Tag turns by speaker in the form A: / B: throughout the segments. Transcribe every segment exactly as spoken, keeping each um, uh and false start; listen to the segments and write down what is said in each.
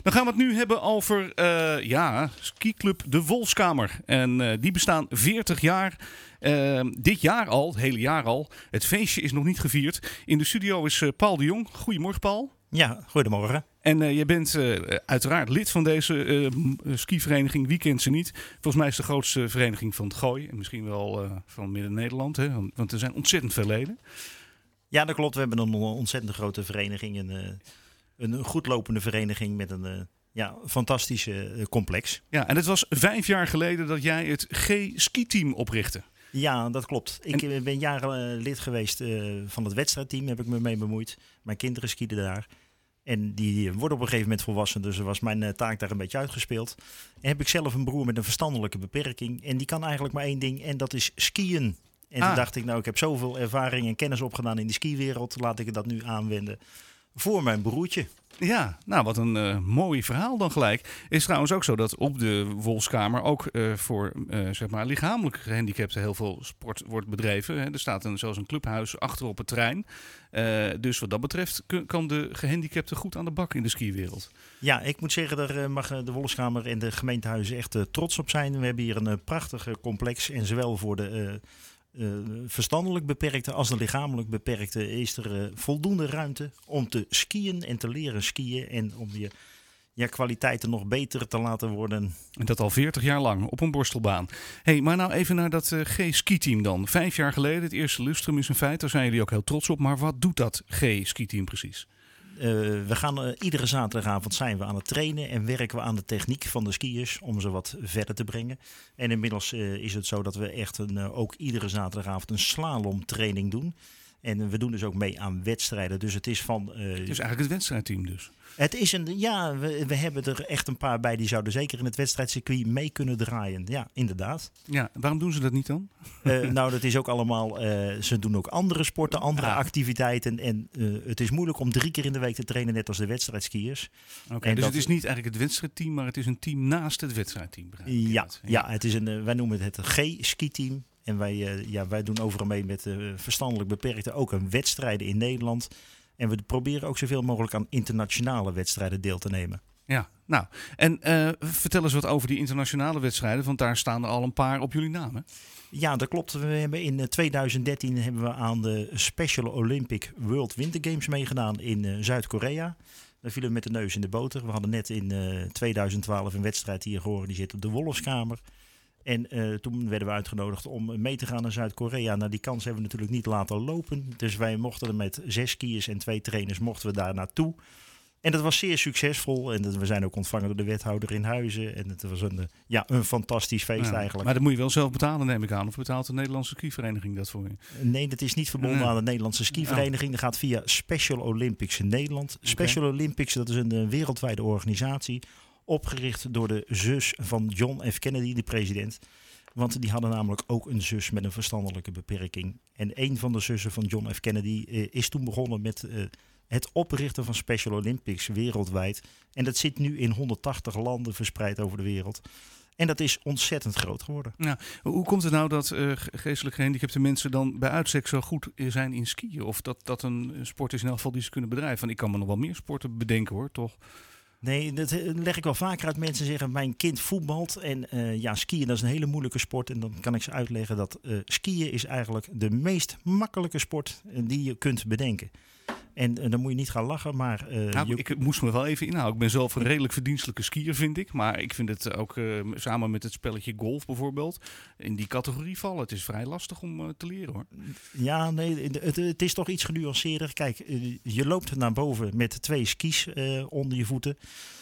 A: Dan gaan we het nu hebben over uh, ja, skiclub De Wolfskamer. En uh, die bestaan veertig jaar. Uh, dit jaar al, het hele jaar al. Het feestje is nog niet gevierd. In de studio is uh, Paul de Jong. Goedemorgen, Paul.
B: Ja, goedemorgen.
A: En uh, je bent uh, uiteraard lid van deze uh, skivereniging. Wie kent ze niet? Volgens mij is het de grootste vereniging van het Gooi. En misschien wel uh, van Midden-Nederland. Hè? Want er zijn ontzettend veel leden.
B: Ja, dat klopt. We hebben een ontzettend grote vereniging. Een, uh, een goed lopende vereniging met een uh, ja, fantastische uh, complex.
A: Ja, en het was vijf jaar geleden dat jij het G-skiteam oprichtte.
B: Ja, dat klopt. Ik
A: en...
B: ben jaren uh, lid geweest uh, van het wedstrijdteam. Heb ik me mee bemoeid. Mijn kinderen skieden daar. En die worden op een gegeven moment volwassen. Dus was mijn uh, taak daar een beetje uitgespeeld. En heb ik zelf een broer met een verstandelijke beperking. En die kan eigenlijk maar één ding. En dat is skiën. En ah. toen dacht ik, nou, ik heb zoveel ervaring en kennis opgedaan in de skiwereld. Laat ik dat nu aanwenden voor mijn broertje.
A: Ja, nou wat een uh, mooi verhaal dan gelijk. Het is trouwens ook zo dat op de Wolfskamer ook uh, voor uh, zeg maar lichamelijk gehandicapten heel veel sport wordt bedreven. Hè. Er staat een, zelfs een clubhuis achter op het terrein. Uh, dus wat dat betreft kun, kan de gehandicapte goed aan de bak in de skiwereld.
B: Ja, ik moet zeggen, daar uh, mag de Wolfskamer en de gemeentehuizen echt uh, trots op zijn. We hebben hier een uh, prachtige complex en zowel voor de... Uh, Uh, verstandelijk beperkte als de lichamelijk beperkte is er uh, voldoende ruimte om te skiën en te leren skiën en om je ja, kwaliteiten nog beter te laten worden.
A: En dat al veertig jaar lang op een borstelbaan. Hey, maar nou even naar dat uh, G-skiteam dan. Vijf jaar geleden, het eerste lustrum is een feit, daar zijn jullie ook heel trots op. Maar wat doet dat G-skiteam precies?
B: Uh, we gaan uh, iedere zaterdagavond zijn we aan het trainen en werken we aan de techniek van de skiers om ze wat verder te brengen. En inmiddels uh, is het zo dat we echt een, uh, ook iedere zaterdagavond een slalomtraining doen. En we doen dus ook mee aan wedstrijden. Dus het is van... Uh,
A: het is eigenlijk het wedstrijdteam dus.
B: Het is een... Ja, we, we hebben er echt een paar bij die zouden zeker in het wedstrijdcircuit mee kunnen draaien. Ja, inderdaad.
A: Ja, waarom doen ze dat niet dan?
B: Uh, nou, dat is ook allemaal... Uh, ze doen ook andere sporten, andere ah. activiteiten. En uh, het is moeilijk om drie keer in de week te trainen, net als de wedstrijdskiers.
A: Oké, okay, dus dat, het is niet eigenlijk het wedstrijdteam, maar het is een team naast het wedstrijdteam.
B: Ja, het. ja, het is een, uh, wij noemen het het G-skiteam. En wij, uh, ja, wij doen overal mee met uh, verstandelijk beperkten ook een wedstrijden in Nederland. En we proberen ook zoveel mogelijk aan internationale wedstrijden deel te nemen.
A: Ja, nou, en uh, vertel eens wat over die internationale wedstrijden, want daar staan er al een paar op jullie naam, hè?
B: Ja, dat klopt. We hebben in twintig dertien hebben we aan de Special Olympic World Winter Games meegedaan in uh, Zuid-Korea. Daar vielen we met de neus in de boter. We hadden net in uh, twintig twaalf een wedstrijd hier georganiseerd op de Wolfskamer. En uh, toen werden we uitgenodigd om mee te gaan naar Zuid-Korea. Nou, die kans hebben we natuurlijk niet laten lopen. Dus wij mochten er met zes skiers en twee trainers mochten we daar naartoe. En dat was zeer succesvol. En dat, we zijn ook ontvangen door de wethouder in Huizen. En het was een, ja, een fantastisch feest ja, eigenlijk.
A: Maar dat moet je wel zelf betalen, neem ik aan. Of betaalt de Nederlandse skivereniging dat voor je?
B: Nee, dat is niet verbonden nee. aan de Nederlandse skivereniging. Dat gaat via Special Olympics in Nederland. Okay. Special Olympics, dat is een, een wereldwijde organisatie. Opgericht door de zus van John F. Kennedy, de president. Want die hadden namelijk ook een zus met een verstandelijke beperking. En een van de zussen van John F. Kennedy uh, is toen begonnen met uh, het oprichten van Special Olympics wereldwijd. En dat zit nu in honderdtachtig landen verspreid over de wereld. En dat is ontzettend groot geworden.
A: Ja, hoe komt het nou dat uh, geestelijk gehandicapte mensen dan bij uitstek zo goed zijn in skiën? Of dat dat een sport is in elk geval die ze kunnen bedrijven? Want ik kan me nog wel meer sporten bedenken hoor, toch?
B: Nee, dat leg ik wel vaker uit. Mensen zeggen, mijn kind voetbalt en uh, ja, skiën dat is een hele moeilijke sport. En dan kan ik ze uitleggen dat uh, skiën is eigenlijk de meest makkelijke sport die je kunt bedenken. En uh, dan moet je niet gaan lachen, maar... Uh,
A: nou,
B: je...
A: Ik moest me wel even inhouden. Ik ben zelf een redelijk verdienstelijke skier, vind ik. Maar ik vind het ook uh, samen met het spelletje golf bijvoorbeeld in die categorie vallen. Het is vrij lastig om uh, te leren, hoor.
B: Ja, nee, het, het is toch iets genuanceerder. Kijk, uh, je loopt naar boven met twee skis uh, onder je voeten.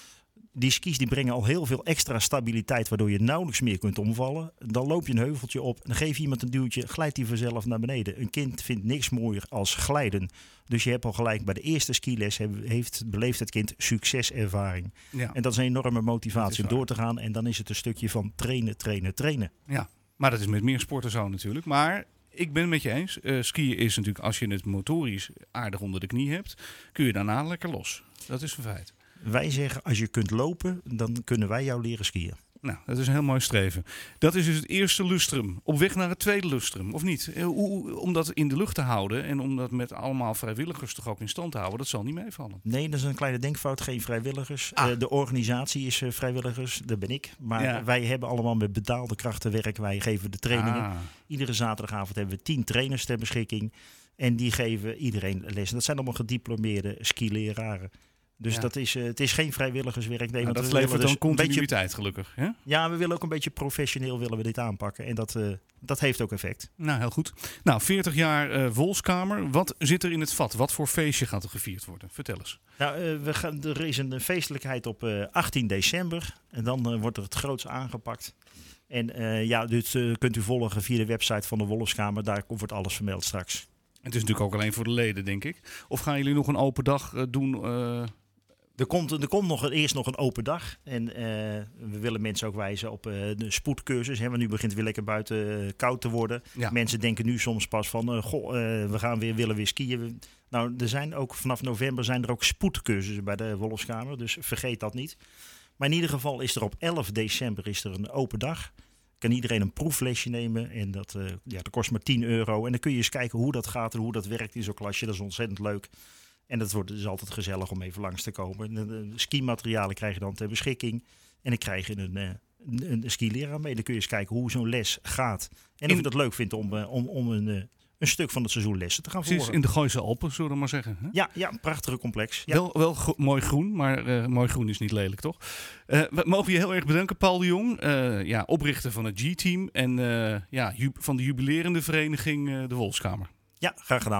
B: Die skis die brengen al heel veel extra stabiliteit, waardoor je nauwelijks meer kunt omvallen. Dan loop je een heuveltje op, dan geef je iemand een duwtje, glijdt hij vanzelf naar beneden. Een kind vindt niks mooier als glijden. Dus je hebt al gelijk bij de eerste skiles heeft, beleeft het kind succeservaring. Ja. En dat is een enorme motivatie om door te gaan. En dan is het een stukje van trainen, trainen, trainen.
A: Ja, maar dat is met meer sporten zo natuurlijk. Maar ik ben het met je eens. Uh, skiën is natuurlijk, als je het motorisch aardig onder de knie hebt, kun je daarna lekker los. Dat is een feit.
B: Wij zeggen, als je kunt lopen, dan kunnen wij jou leren skiën.
A: Nou, dat is een heel mooi streven. Dat is dus het eerste lustrum. Op weg naar het tweede lustrum, of niet? Eh, Hoe, om dat in de lucht te houden en om dat met allemaal vrijwilligers toch ook in stand te houden, dat zal niet meevallen.
B: Nee, dat is een kleine denkfout. Geen vrijwilligers.
A: Ah.
B: Uh, de organisatie is uh, vrijwilligers. Dat ben ik. Maar
A: Ja.
B: wij hebben allemaal met betaalde krachten werk. Wij geven de trainingen.
A: Ah.
B: Iedere zaterdagavond hebben we tien trainers ter beschikking. En die geven iedereen les. En dat zijn allemaal gediplomeerde skileraren. Dus
A: Ja.
B: dat is, uh, het is geen vrijwilligerswerk. Nee,
A: Nou,
B: want
A: dat
B: we
A: levert
B: willen
A: dan
B: dus een beetje,
A: continuïteit, gelukkig. Hè?
B: ja, we willen ook een beetje professioneel willen we dit aanpakken. En dat, uh, dat heeft ook effect.
A: Nou, heel goed. Nou, veertig jaar uh, Wolskamer. Wat zit er in het vat? Wat voor feestje gaat er gevierd worden? Vertel eens.
B: Nou, uh, we gaan, er is een feestelijkheid op uh, achttien december. En dan uh, wordt er het groots aangepakt. En uh, ja, dit uh, kunt u volgen via de website van de Wolfskamer. Daar wordt alles vermeld straks.
A: Het is natuurlijk ook alleen voor de leden, denk ik. Of gaan jullie nog een open dag uh, doen? Uh...
B: Er komt, er komt nog, eerst nog een open dag. En uh, we willen mensen ook wijzen op uh, de spoedcursus. Hè, want nu begint het weer lekker buiten uh, koud te worden.
A: Ja.
B: Mensen denken nu soms pas van, uh, goh, uh, we gaan weer, willen weer skiën. Nou, er zijn ook vanaf november zijn er ook spoedcursussen bij de Wolfskamer. Dus vergeet dat niet. Maar in ieder geval is er op elf december is er een open dag. Kan iedereen een proeflesje nemen. En dat, uh, ja, dat kost maar tien euro. En dan kun je eens kijken hoe dat gaat en hoe dat werkt in zo'n klasje. Dat is ontzettend leuk. En dat wordt dus altijd gezellig om even langs te komen. De, de skimaterialen krijg je dan ter beschikking. En dan krijg je een, een, een skileraar mee. Dan kun je eens kijken hoe zo'n les gaat. En of
A: In-
B: je dat leuk vindt om, uh, om, om een, uh, een stuk van het seizoen lessen te gaan
A: Precies,
B: volgen.
A: in de Gooise Alpen, zullen we maar zeggen. Hè?
B: Ja, ja, een prachtige complex. Ja.
A: Wel, wel gro- mooi groen, maar uh, mooi groen is niet lelijk, toch? Uh, we mogen je heel erg bedanken, Paul de Jong. Uh, ja, oprichter van het G-team en uh, ja, ju- van de jubilerende vereniging uh, de Wolfskamer.
B: Ja, graag gedaan.